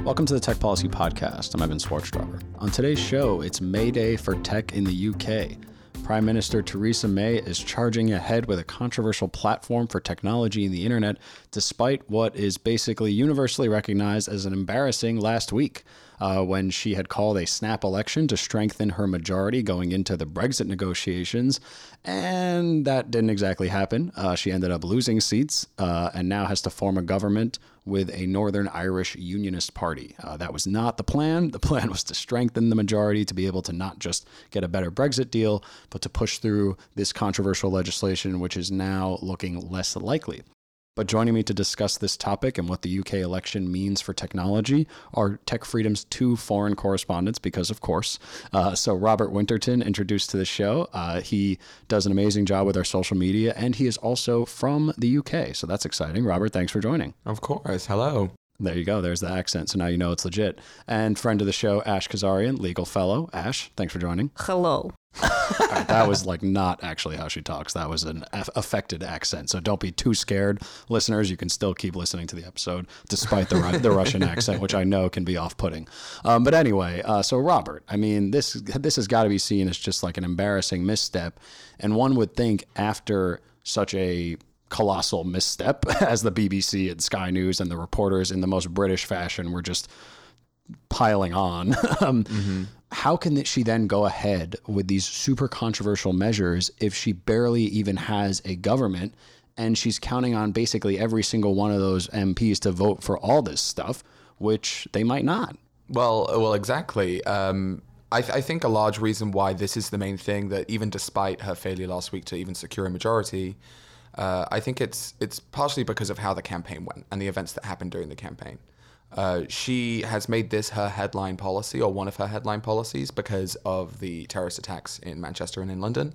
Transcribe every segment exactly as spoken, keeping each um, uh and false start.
Welcome to the Tech Policy Podcast. I'm Evan Swartztrubber. On today's show, it's May Day for tech in the U K. Prime Minister Theresa May is charging ahead with a controversial platform for technology and the internet, despite what is basically universally recognized as an embarrassing last week, uh, when she had called a snap election to strengthen her majority going into the Brexit negotiations. And that didn't exactly happen. Uh, she ended up losing seats uh, and now has to form a government with a Northern Irish Unionist Party. Uh, that was not the plan. The plan was to strengthen the majority to be able to not just get a better Brexit deal, but to push through this controversial legislation, which is now looking less likely. But joining me to discuss this topic and what the U K election means for technology are Tech Freedom's two foreign correspondents, because of course. Uh, so Robert Winterton, introduced to the show. Uh, he does an amazing job with our social media, and he is also from the U K. So that's exciting. Robert, thanks for joining. Of course. Hello. There you go. There's the accent. So now you know it's legit. And friend of the show, Ash Kazarian, legal fellow. Ash, thanks for joining. Hello. All right, that was like not actually how she talks. That was an aff- affected accent. So don't be too scared, listeners. You can still keep listening to the episode despite the Ru- the Russian accent, which I know can be off-putting. Um, but anyway, uh, so Robert, I mean, this this has got to be seen as just like an embarrassing misstep, and one would think after such a colossal misstep as the B B C and Sky News and the reporters in the most British fashion were just piling on. um, mm-hmm. How can she then go ahead with these super controversial measures if she barely even has a government and she's counting on basically every single one of those M Ps to vote for all this stuff, which they might not? Well, well, exactly. Um, I, th- I think a large reason why this is the main thing, that even despite her failure last week to even secure a majority, uh, I think it's it's partially because of how the campaign went and the events that happened during the campaign. Uh, she has made this her headline policy, or one of her headline policies, because of the terrorist attacks in Manchester and in London.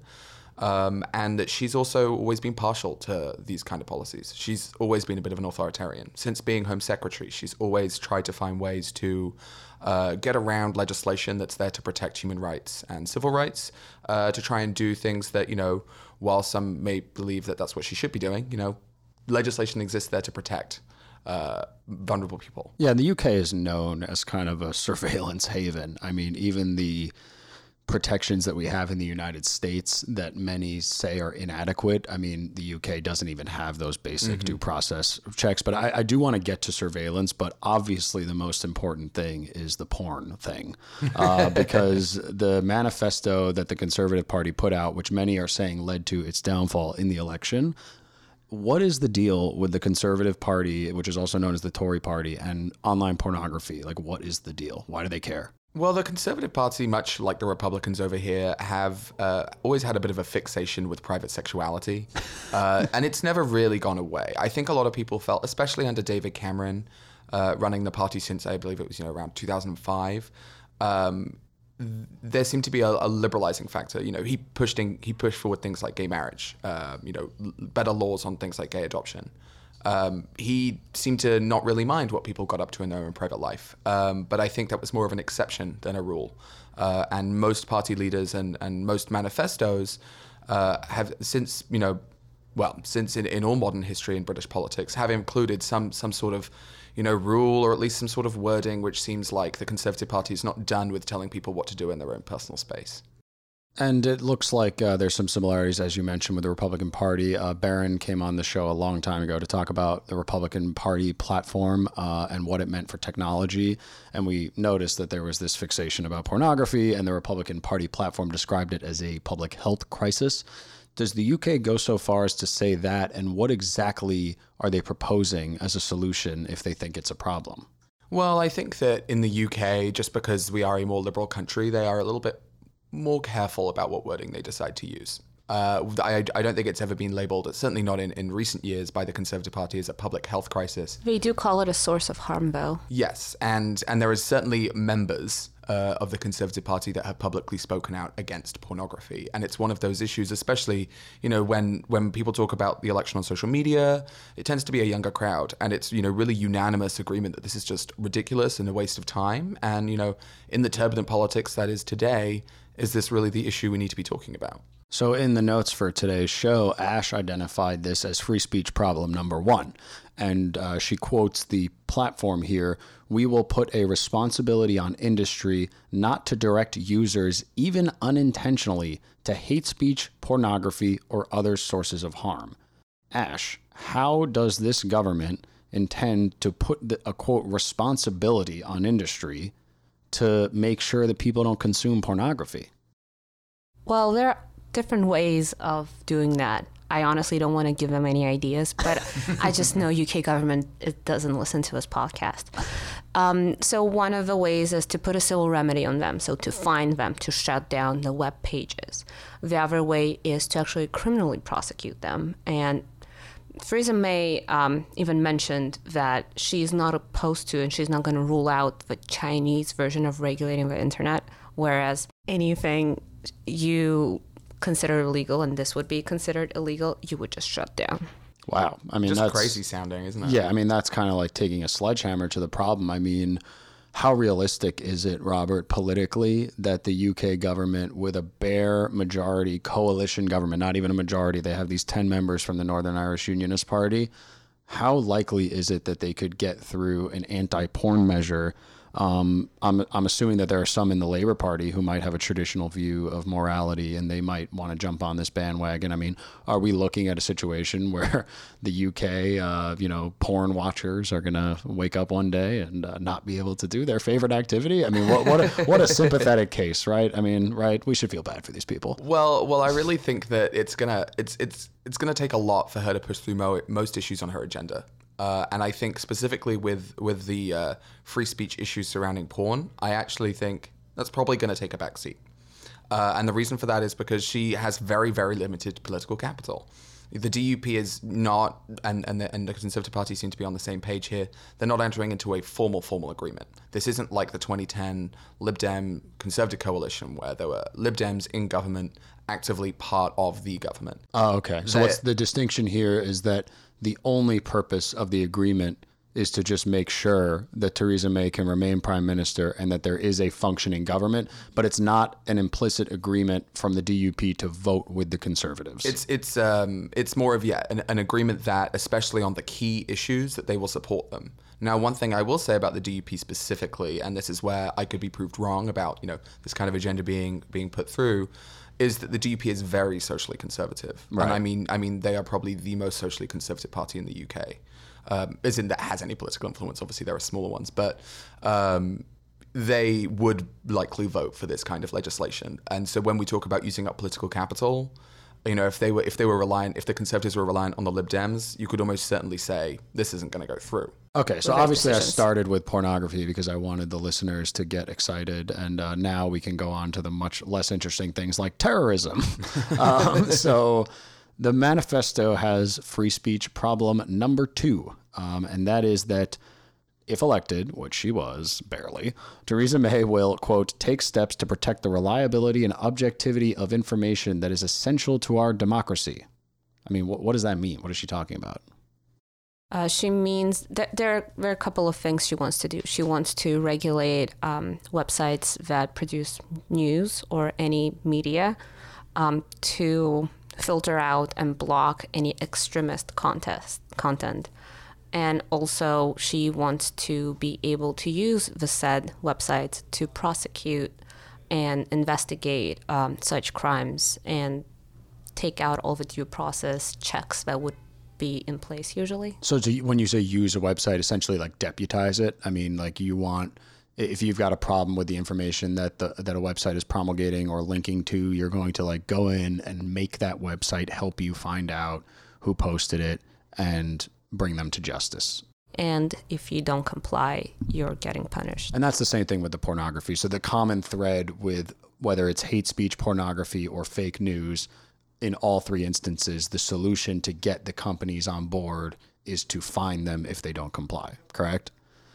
Um, and that she's also always been partial to these kind of policies. She's always been a bit of an authoritarian. Since being Home Secretary, she's always tried to find ways to uh, get around legislation that's there to protect human rights and civil rights, uh, to try and do things that, you know, while some may believe that that's what she should be doing, you know, legislation exists there to protect Uh, vulnerable people. Yeah, the U K is known as kind of a surveillance haven. I mean, even the protections that we have in the United States that many say are inadequate, I mean, the U K doesn't even have those basic mm-hmm. due process checks. But I, I do want to get to surveillance, but obviously the most important thing is the porn thing. Uh, because the manifesto that the Conservative Party put out, which many are saying led to its downfall in the election, what is the deal with the Conservative Party, which is also known as the Tory Party, and online pornography? Like, what is the deal? Why do they care? Well, the Conservative Party, much like the Republicans over here, have uh, always had a bit of a fixation with private sexuality, uh, and it's never really gone away. I think a lot of people felt, especially under David Cameron, uh, running the party since, I believe it was, you know, around two thousand five, um, there seemed to be a, a liberalizing factor. You know, he pushed in, he pushed forward things like gay marriage, uh, you know, better laws on things like gay adoption. Um, he seemed to not really mind what people got up to in their own private life. Um, but I think that was more of an exception than a rule. Uh, and most party leaders and, and most manifestos uh, have since, you know, well, since in, in all modern history in British politics, have included some some sort of, you know, rule, or at least some sort of wording which seems like the Conservative Party is not done with telling people what to do in their own personal space. And it looks like uh, there's some similarities, as you mentioned, with the Republican Party. Uh, Barron came on the show a long time ago to talk about the Republican Party platform uh, and what it meant for technology. And we noticed that there was this fixation about pornography, and the Republican Party platform described it as a public health crisis. Does the U K go so far as to say that, and what exactly are they proposing as a solution if they think it's a problem? Well, I think that in the U K, just because we are a more liberal country, they are a little bit more careful about what wording they decide to use. Uh, I, I don't think it's ever been labelled, certainly not in, in recent years, by the Conservative Party as a public health crisis. They do call it a source of harm, though. Yes, and, and there is certainly members uh, of the Conservative Party that have publicly spoken out against pornography. And it's one of those issues, especially, you know, when, when people talk about the election on social media, it tends to be a younger crowd. And it's, you know, really unanimous agreement that this is just ridiculous and a waste of time. And, you know, in the turbulent politics that is today, is this really the issue we need to be talking about? So in the notes for today's show, Ash identified this as free speech problem number one. and uh, she quotes the platform here, "We will put a responsibility on industry not to direct users, even unintentionally, to hate speech, pornography, or other sources of harm." Ash, how does this government intend to put the, a, quote, responsibility on industry to make sure that people don't consume pornography? Well, there are different ways of doing that. I honestly don't want to give them any ideas, but I just know U K government it doesn't listen to this podcast. Um, so one of the ways is to put a civil remedy on them, so to fine them, to shut down the web pages. The other way is to actually criminally prosecute them. And Theresa May um, even mentioned that she's not opposed to and she's not going to rule out the Chinese version of regulating the internet, whereas anything you consider illegal, and this would be considered illegal, you would just shut down. Wow. I mean, just that's crazy sounding, isn't it? Yeah, I mean, that's kind of like taking a sledgehammer to the problem. I mean, how realistic is it, Robert, politically, that the U K government, with a bare majority coalition government, not even a majority, they have these ten members from the Northern Irish Unionist Party, how likely is it that they could get through an anti-porn measure? Um, I'm I'm assuming that there are some in the Labour Party who might have a traditional view of morality and they might want to jump on this bandwagon. I mean, are we looking at a situation where the U K, uh, you know, porn watchers are going to wake up one day and uh, not be able to do their favorite activity? I mean, what what a, what a sympathetic case, right? I mean, right? We should feel bad for these people. Well, well, I really think that it's gonna it's it's it's gonna take a lot for her to push through mo- most issues on her agenda. Uh, and I think specifically with with the uh, free speech issues surrounding porn, I actually think that's probably going to take a backseat. Uh, and the reason for that is because she has very, very limited political capital. The D U P is not, and and the, and the Conservative Party seem to be on the same page here. They're not entering into a formal, formal agreement. This isn't like the twenty ten Lib Dem Conservative coalition where there were Lib Dems in government actively part of the government. Oh, okay. So They- what's the distinction here is that the only purpose of the agreement is to just make sure that Theresa May can remain prime minister and that there is a functioning government, but it's not an implicit agreement from the D U P to vote with the Conservatives. It's it's um it's more of yeah an, an agreement that, especially on the key issues, that they will support them. Now, one thing I will say about the D U P specifically, and this is where I could be proved wrong about you know this kind of agenda being being put through, is that the D U P is very socially conservative. Right. And I mean I mean they are probably the most socially conservative party in the U K. Um, as in that has any political influence. Obviously, there are smaller ones, but um, they would likely vote for this kind of legislation. And so, when we talk about using up political capital, you know, if they were if they were reliant, if the Conservatives were reliant on the Lib Dems, you could almost certainly say this isn't going to go through. Okay, so With obviously I decisions. started with pornography because I wanted the listeners to get excited, and uh, now we can go on to the much less interesting things like terrorism. um, so the manifesto has free speech problem number two, um, and that is that if elected, which she was, barely, Theresa May will, quote, take steps to protect the reliability and objectivity of information that is essential to our democracy. I mean, what, what does that mean? What is she talking about? Uh, she means that there, there are a couple of things she wants to do. She wants to regulate um, websites that produce news or any media um, to filter out and block any extremist contest, content. And also she wants to be able to use the said websites to prosecute and investigate um, such crimes and take out all the due process checks that would be in place usually. So to, when you say use a website, essentially like deputize it, I mean, like you want, if you've got a problem with the information that the that a website is promulgating or linking to, you're going to like go in and make that website help you find out who posted it and bring them to justice. And if you don't comply, you're getting punished. And that's the same thing with the pornography. So the common thread with whether it's hate speech, pornography, or fake news, in all three instances, the solution to get the companies on board is to fine them if they don't comply, correct?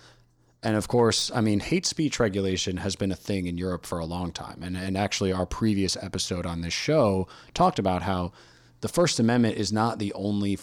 And of course, I mean, hate speech regulation has been a thing in Europe for a long time. And, and actually, our previous episode on this show talked about how the First Amendment is not the only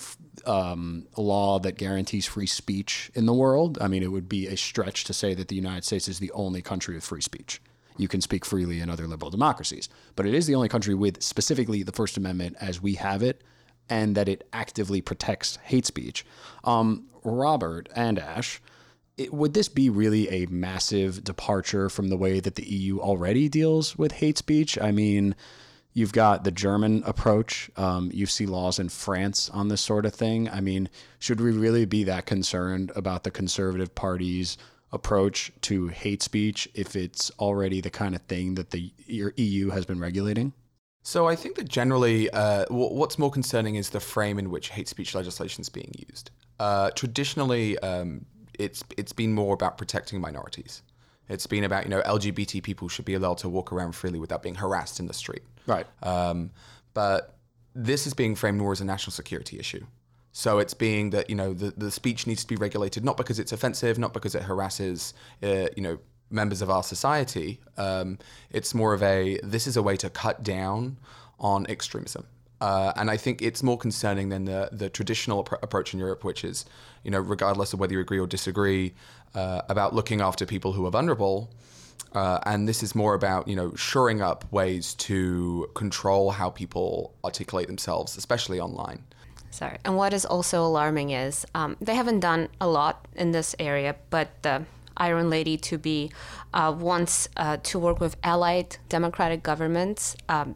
um, law that guarantees free speech in the world. I mean, it would be a stretch to say that the United States is the only country with free speech. You can speak freely in other liberal democracies, but it is the only country with specifically the First Amendment as we have it. and that it actively protects hate speech. Um, Robert and Ash, it, would this be really a massive departure from the way that the E U already deals with hate speech? I mean, you've got the German approach. Um, you see laws in France on this sort of thing. I mean, should we really be that concerned about the Conservative Party's approach to hate speech if it's already the kind of thing that the E U has been regulating? So I think that generally uh, w- what's more concerning is the frame in which hate speech legislation is being used. Uh, traditionally, um, it's it's been more about protecting minorities. It's been about, you know, L G B T people should be allowed to walk around freely without being harassed in the street. Right. Um, but this is being framed more as a national security issue. So it's being that, you know, the, the speech needs to be regulated, not because it's offensive, not because it harasses, uh, you know, members of our society. Um, it's more of a, this is a way to cut down on extremism. Uh, and I think it's more concerning than the, the traditional ap- approach in Europe, which is, you know, regardless of whether you agree or disagree, uh, about looking after people who are vulnerable. Uh, and this is more about, you know, shoring up ways to control how people articulate themselves, especially online. Sorry. And what is also alarming is um, they haven't done a lot in this area, but the Iron Lady to be uh, wants uh, to work with allied democratic governments um,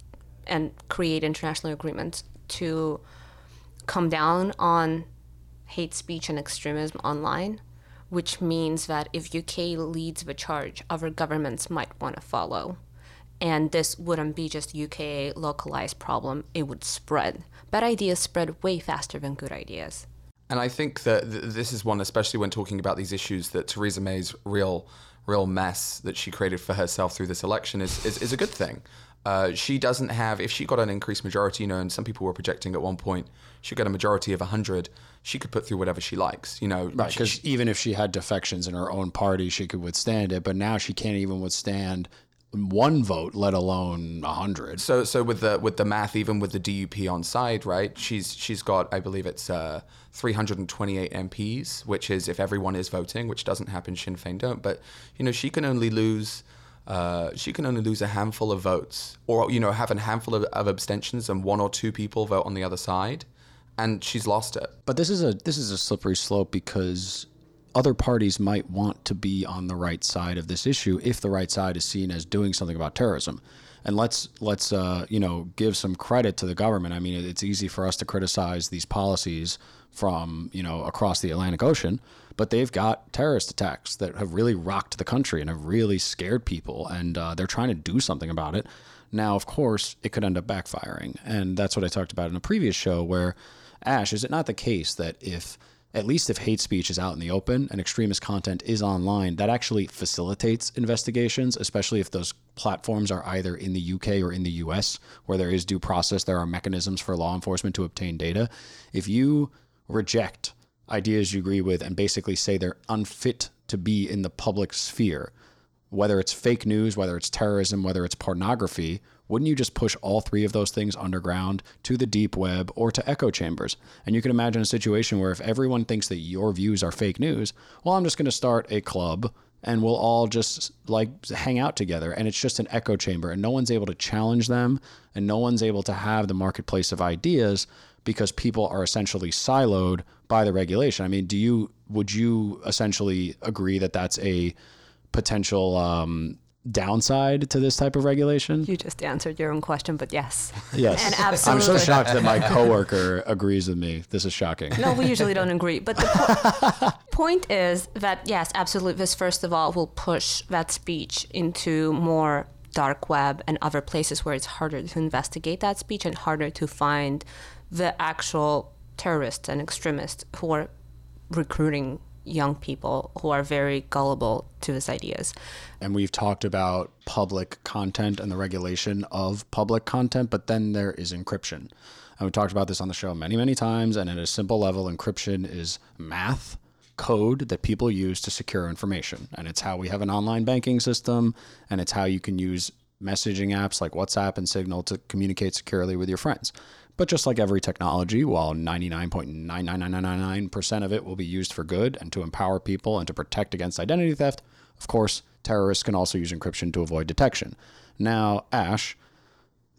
and create international agreements to come down on hate speech and extremism online, which means that if U K leads the charge, other governments might want to follow. And this wouldn't be just U K localized problem, it would spread. Bad ideas spread way faster than good ideas. And I think that th- this is one, especially when talking about these issues, that Theresa May's real real mess that she created for herself through this election is, is, is a good thing. Uh, she doesn't have, if she got an increased majority, you know, and some people were projecting at one point she got a majority of one hundred, she could put through whatever she likes, you know. Right, because even if she had defections in her own party, she could withstand it. But now she can't even withstand one vote, let alone a hundred. So, so with the with the math, even with the D U P on side, right? She's she's got, I believe it's uh, three hundred twenty-eight M Ps, which is if everyone is voting, which doesn't happen. Sinn Féin don't, but you know, she can only lose. Uh, she can only lose a handful of votes, or you know, have a handful of, of abstentions, and one or two people vote on the other side, and she's lost it. But this is a this is a slippery slope because other parties might want to be on the right side of this issue if the right side is seen as doing something about terrorism. And let's let's uh, you know give some credit to the government. I mean, it's easy for us to criticize these policies from you know across the Atlantic Ocean, but they've got terrorist attacks that have really rocked the country and have really scared people, and uh, they're trying to do something about it. Now, of course, it could end up backfiring, and that's what I talked about in a previous show. Where, Ash, is it not the case that if at least if hate speech is out in the open and extremist content is online, that actually facilitates investigations, especially if those platforms are either in the U K or in the U S, where there is due process, there are mechanisms for law enforcement to obtain data. If you reject ideas you agree with and basically say they're unfit to be in the public sphere, whether it's fake news, whether it's terrorism, whether it's pornography, wouldn't you just push all three of those things underground to the deep web or to echo chambers? And you can imagine a situation where if everyone thinks that your views are fake news, well, I'm just going to start a club and we'll all just like hang out together. And it's just an echo chamber and no one's able to challenge them and no one's able to have the marketplace of ideas because people are essentially siloed by the regulation. I mean, do you, would you essentially agree that that's a potential um, downside to this type of regulation? You just answered your own question, but yes. Yes. And absolutely. I'm so shocked that my coworker agrees with me. This is shocking. No, we usually don't agree. But the po- point is that, yes, absolutely. This, first of all, will push that speech into more dark web and other places where it's harder to investigate that speech and harder to find the actual terrorists and extremists who are recruiting young people who are very gullible to his ideas. And we've talked about public content and the regulation of public content, but then there is encryption. And we talked about this on the show many, many times. And at a simple level, encryption is math, code that people use to secure information. And it's how we have an online banking system, and it's how you can use messaging apps like WhatsApp and Signal to communicate securely with your friends. But just like every technology, while ninety-nine point nine nine nine nine nine percent of it will be used for good and to empower people and to protect against identity theft, of course, terrorists can also use encryption to avoid detection. Now, Ash,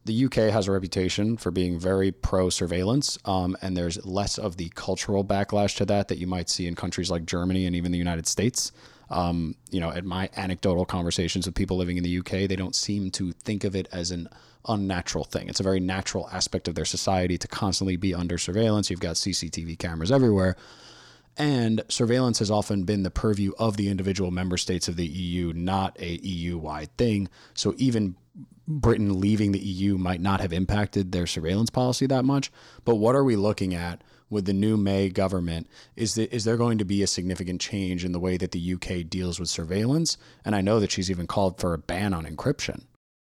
the U K has a reputation for being very pro-surveillance, um, and there's less of the cultural backlash to that that you might see in countries like Germany and even the United States. Um, you know, at my anecdotal conversations with people living in the U K, they don't seem to think of it as an unnatural thing. It's a very natural aspect of their society to constantly be under surveillance. You've got C C T V cameras everywhere. And surveillance has often been the purview of the individual member states of the E U, not a E U-wide thing. So even Britain leaving the E U might not have impacted their surveillance policy that much. But what are we looking at with the new May government? Is, that, is there going to be a significant change in the way that the U K deals with surveillance? And I know that she's even called for a ban on encryption.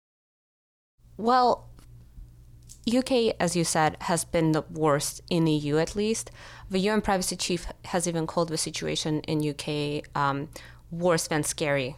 Well, U K, as you said, has been the worst in E U at least. The U N privacy chief has even called the situation in U K um, worse than scary.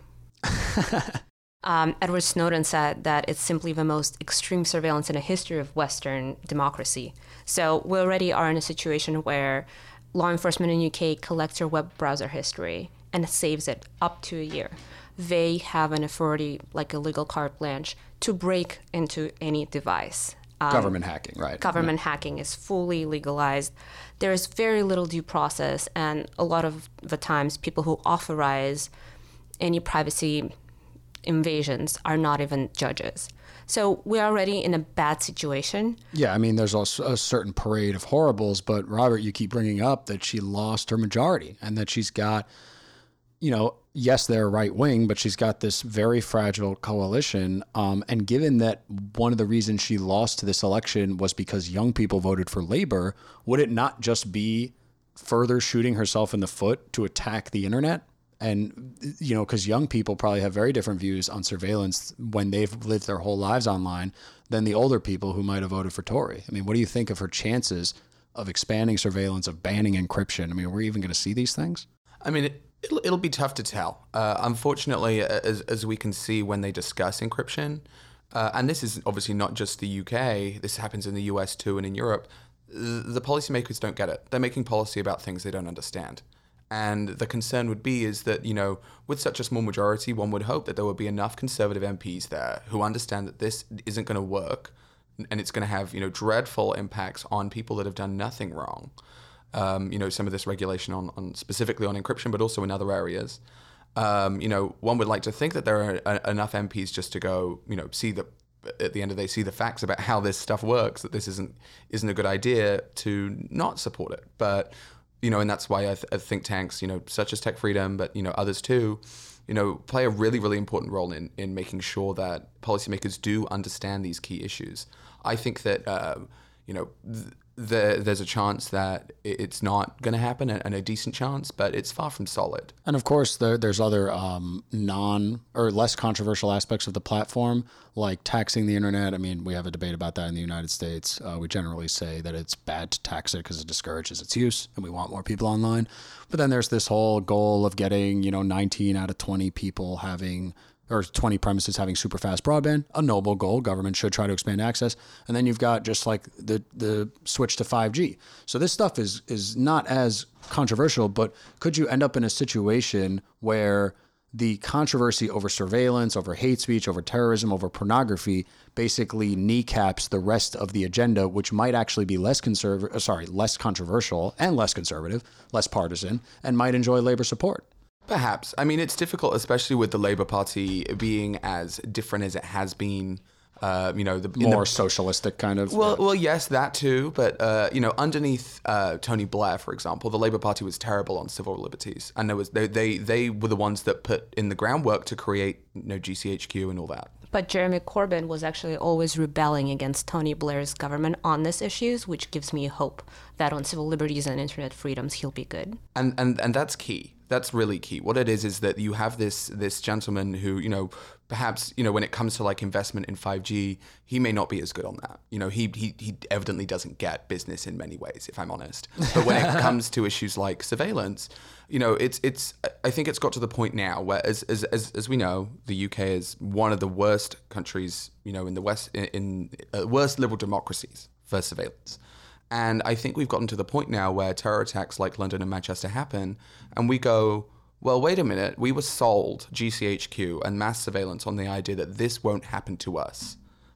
um, Edward Snowden said that it's simply the most extreme surveillance in the history of Western democracy. So we already are in a situation where law enforcement in U K collects your web browser history and saves it up to a year. They have an authority, like a legal carte blanche, to break into any device. Um, government hacking, right? Government yeah. hacking is fully legalized. There is very little due process, and a lot of the times people who authorize any privacy invasions are not even judges. So we're already in a bad situation. Yeah, I mean, there's also a certain parade of horribles, but Robert, you keep bringing up that she lost her majority and that she's got, you know, yes, they're right wing, but she's got this very fragile coalition. Um, and given that one of the reasons she lost to this election was because young people voted for Labor, would it not just be further shooting herself in the foot to attack the internet? And, you know, because young people probably have very different views on surveillance when they've lived their whole lives online than the older people who might have voted for Tory. I mean, what do you think of her chances of expanding surveillance, of banning encryption? I mean, are we even going to see these things? I mean, it, It'll, it'll be tough to tell. Uh, unfortunately, as, as we can see when they discuss encryption, uh, and this is obviously not just the U K, this happens in the U S too and in Europe, the policymakers don't get it. They're making policy about things they don't understand. And the concern would be is that, you know, with such a small majority, one would hope that there would be enough conservative M Ps there who understand that this isn't going to work and it's going to have, you know, dreadful impacts on people that have done nothing wrong. Um, you know, some of this regulation on, on specifically on encryption, but also in other areas. Um, you know, one would like to think that there are a, enough M Ps just to go, you know, see the, at the end of the day, see the facts about how this stuff works, that this isn't isn't a good idea to not support it. But, you know, and that's why I, th- I think tanks, you know, such as Tech Freedom, but, you know, others too, you know, play a really, really important role in, in making sure that policymakers do understand these key issues. I think that, uh, you know, th- The, there's a chance that it's not going to happen, and a decent chance, but it's far from solid. And of course, there, there's other um, non or less controversial aspects of the platform, like taxing the internet. I mean, we have a debate about that in the United States. Uh, we generally say that it's bad to tax it because it discourages its use, and we want more people online. But then there's this whole goal of getting, you know, nineteen out of twenty people having, or twenty premises having super fast broadband, a noble goal. Government should try to expand access. And then you've got just like the the switch to five G. So this stuff is is not as controversial, but could you end up in a situation where the controversy over surveillance, over hate speech, over terrorism, over pornography basically kneecaps the rest of the agenda, which might actually be less conservative, sorry, less controversial and less conservative, less partisan, and might enjoy Labor support? Perhaps. I mean, it's difficult, especially with the Labour Party being as different as it has been. Uh, you know, the more the, socialistic kind of. Well, well, yes, that too. But uh, you know, underneath uh, Tony Blair, for example, the Labour Party was terrible on civil liberties, and there was they they they were the ones that put in the groundwork to create, you know, G C H Q and all that. But Jeremy Corbyn was actually always rebelling against Tony Blair's government on these issues, which gives me hope that on civil liberties and internet freedoms, he'll be good. And and and that's key. That's really key. What it is is that you have this this gentleman who, you know, perhaps, you know, when it comes to like investment in five G, he may not be as good on that. You know, he he he evidently doesn't get business in many ways, if I'm honest. But when it comes to issues like surveillance, you know, it's it's I think it's got to the point now where, as as as, as we know, the U K is one of the worst countries, you know, in the West, in, in uh, worst liberal democracies for surveillance. And I think we've gotten to the point now where terror attacks like London and Manchester happen, and we go, well, wait a minute, we were sold G C H Q and mass surveillance on the idea that this won't happen to us.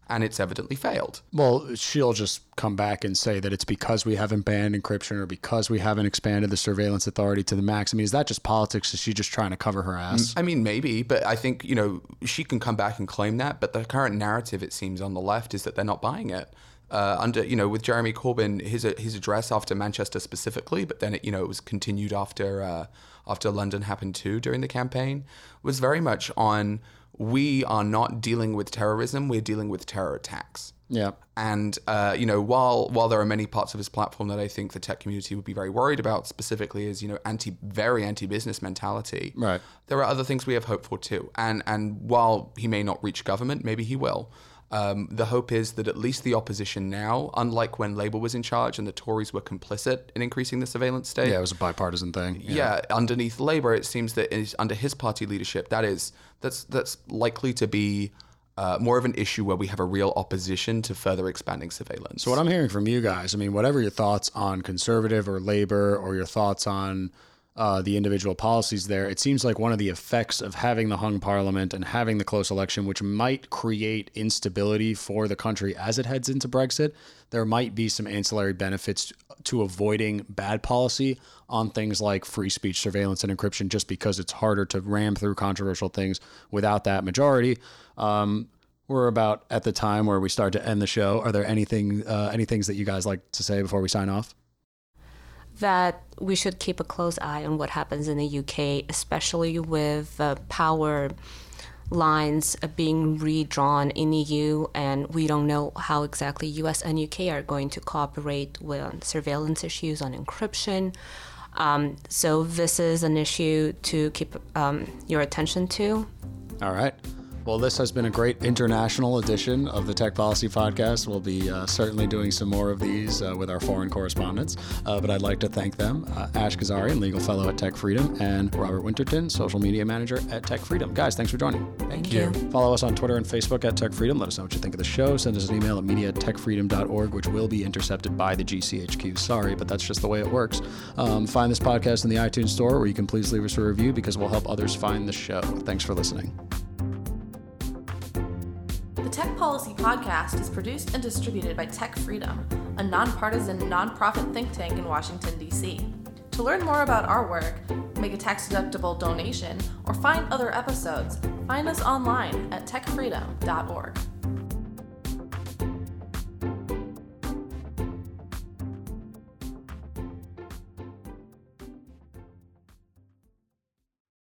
and it's evidently failed. Well, she'll just come back and say that it's because we haven't banned encryption or because we haven't expanded the surveillance authority to the max. I mean, is that just politics? Is she just trying to cover her ass? I mean, maybe, but I think, you know, she can come back and claim that, but the current narrative, it seems, on the left is that they're not buying it. Uh, under, you know, with Jeremy Corbyn, his his address after Manchester specifically, but then it, you know, it was continued after uh, after London happened too during the campaign, was very much on, we are not dealing with terrorism, we're dealing with terror attacks. Yeah. And, uh, you know, while while there are many parts of his platform that I think the tech community would be very worried about, specifically is, you know, anti, very anti-business mentality, right. there are other things we have hope for too. And, and while he may not reach government, maybe he will. Um, the hope is that at least the opposition now, unlike when Labour was in charge and the Tories were complicit in increasing the surveillance state. Yeah, it was a bipartisan thing. Yeah, yeah underneath Labour, it seems that is, under his party leadership, that is that's that's likely to be uh, more of an issue where we have a real opposition to further expanding surveillance. So what I'm hearing from you guys, I mean, whatever your thoughts on Conservative or Labour or your thoughts on Uh, the individual policies there, it seems like one of the effects of having the hung parliament and having the close election, which might create instability for the country as it heads into Brexit, there might be some ancillary benefits to avoiding bad policy on things like free speech, surveillance, and encryption, just because it's harder to ram through controversial things without that majority. Um, we're about at the time where we start to end the show. Are there anything, uh, any things that you guys like to say before we sign off? That we should keep a close eye on what happens in the U K, especially with uh, power lines being redrawn in E U, and we don't know how exactly U S and U K are going to cooperate with on surveillance issues, on encryption. Um, so this is an issue to keep um, your attention to. All right. Well, this has been a great international edition of the Tech Policy Podcast. We'll be uh, certainly doing some more of these uh, with our foreign correspondents, uh, but I'd like to thank them, uh, Ash Kazarian, Legal Fellow at Tech Freedom, and Robert Winterton, Social Media Manager at Tech Freedom. Guys, thanks for joining. Thank, Thank you. you. Follow us on Twitter and Facebook at Tech Freedom. Let us know what you think of the show. Send us an email at media at tech freedom dot org, which will be intercepted by the G C H Q. Sorry, but that's just the way it works. Um, find this podcast in the iTunes Store, where you can please leave us a review because we'll help others find the show. Thanks for listening. The Tech Policy Podcast is produced and distributed by Tech Freedom, a nonpartisan, nonprofit think tank in Washington, D C. To learn more about our work, make a tax-deductible donation, or find other episodes, find us online at tech freedom dot org.